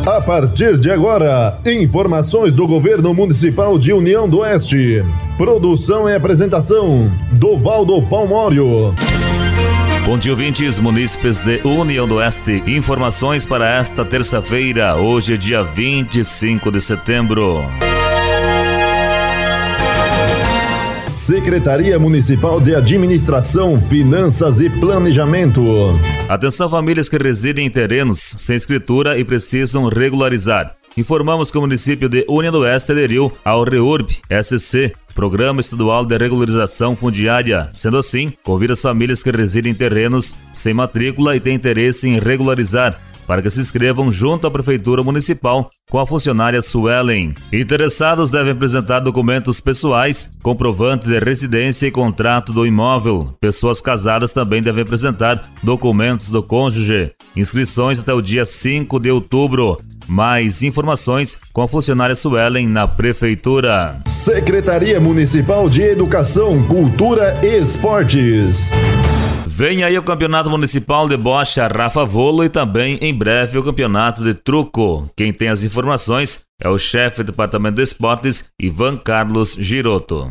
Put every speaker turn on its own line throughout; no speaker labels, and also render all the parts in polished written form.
A partir de agora, informações do Governo Municipal de União do Oeste. Produção e apresentação, Dovaldo Palmório.
Bom dia, ouvintes, munícipes de União do Oeste. Informações para esta terça-feira, hoje é dia 25 de setembro.
Secretaria Municipal de Administração, Finanças e Planejamento.
Atenção, famílias que residem em terrenos sem escritura e precisam regularizar. Informamos que o município de União do Oeste aderiu ao REURB-SC, Programa Estadual de Regularização Fundiária. Sendo assim, convida as famílias que residem em terrenos sem matrícula e têm interesse em regularizar, para que se inscrevam junto à Prefeitura Municipal com a funcionária Suelen. Interessados devem apresentar documentos pessoais, comprovante de residência e contrato do imóvel. Pessoas casadas também devem apresentar documentos do cônjuge. Inscrições até o dia 5 de outubro. Mais informações com a funcionária Suelen na Prefeitura.
Secretaria Municipal de Educação, Cultura e Esportes.
Vem aí o Campeonato Municipal de Bocha Rafa Volo e também em breve o Campeonato de Truco. Quem tem as informações é o chefe do Departamento de Esportes, Ivan Carlos Giroto.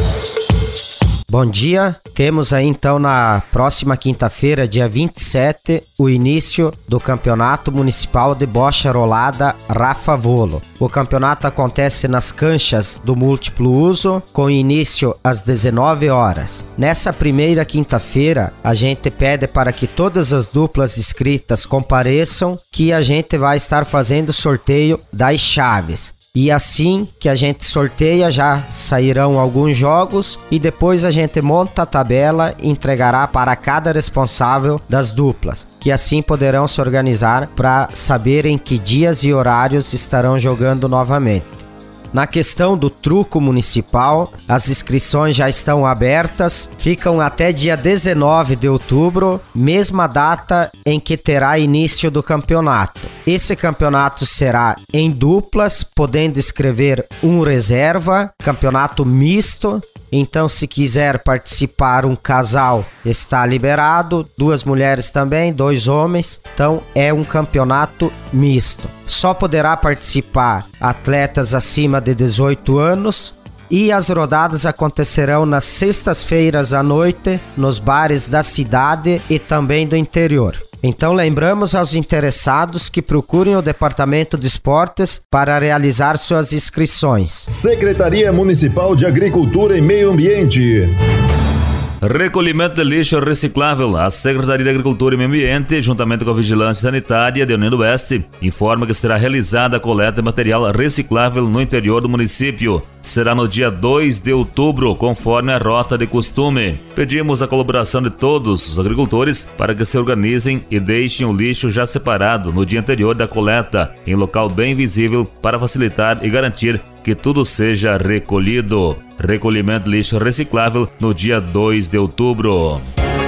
Bom dia, temos aí então na próxima quinta-feira, dia 27, o início do Campeonato Municipal de Bocha Rolada Rafa Volo. O campeonato acontece nas canchas do múltiplo uso, com início às 19 horas. Nessa primeira quinta-feira, a gente pede para que todas as duplas inscritas compareçam, que a gente vai estar fazendo sorteio das chaves. E assim que a gente sorteia, já sairão alguns jogos e depois a gente monta a tabela e entregará para cada responsável das duplas, que assim poderão se organizar para saber em que dias e horários estarão jogando novamente. Na questão do truco municipal, as inscrições já estão abertas, ficam até dia 19 de outubro, mesma data em que terá início do campeonato. Esse campeonato será em duplas, podendo escrever um reserva, campeonato misto. Então, se quiser participar um casal, está liberado, 2 mulheres também, 2 homens. Então, é um campeonato misto. Só poderá participar atletas acima de 18 anos. E as rodadas acontecerão nas sextas-feiras à noite, nos bares da cidade e também do interior. Então lembramos aos interessados que procurem o Departamento de Esportes para realizar suas inscrições.
Secretaria Municipal de Agricultura e Meio Ambiente.
Recolhimento de lixo reciclável. A Secretaria de Agricultura e Meio Ambiente, juntamente com a Vigilância Sanitária de União do Oeste, informa que será realizada a coleta de material reciclável no interior do município. Será no dia 2 de outubro, conforme a rota de costume. Pedimos a colaboração de todos os agricultores para que se organizem e deixem o lixo já separado no dia anterior da coleta, em local bem visível, para facilitar e garantir que tudo seja recolhido. Recolhimento de lixo reciclável no dia 2 de outubro.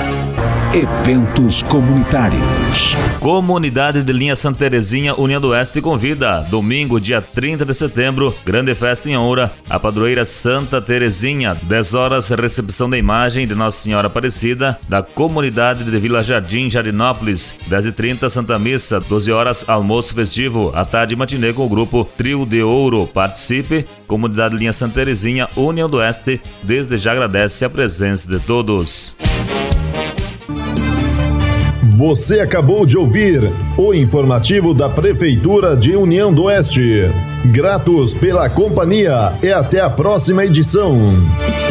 Eventos comunitários.
Comunidade de Linha Santa Terezinha, União do Oeste convida. Domingo, dia 30 de setembro, grande festa em honra à padroeira Santa Terezinha. 10 horas, recepção da imagem de Nossa Senhora Aparecida da comunidade de Vila Jardim, Jardinópolis. 10h30, Santa Missa. 12 horas, almoço festivo. À tarde, matinê com o grupo Trio de Ouro. Participe. Comunidade de Linha Santa Terezinha, União do Oeste, desde já agradece a presença de todos.
Você acabou de ouvir o informativo da Prefeitura de União do Oeste. Gratos pela companhia e até a próxima edição.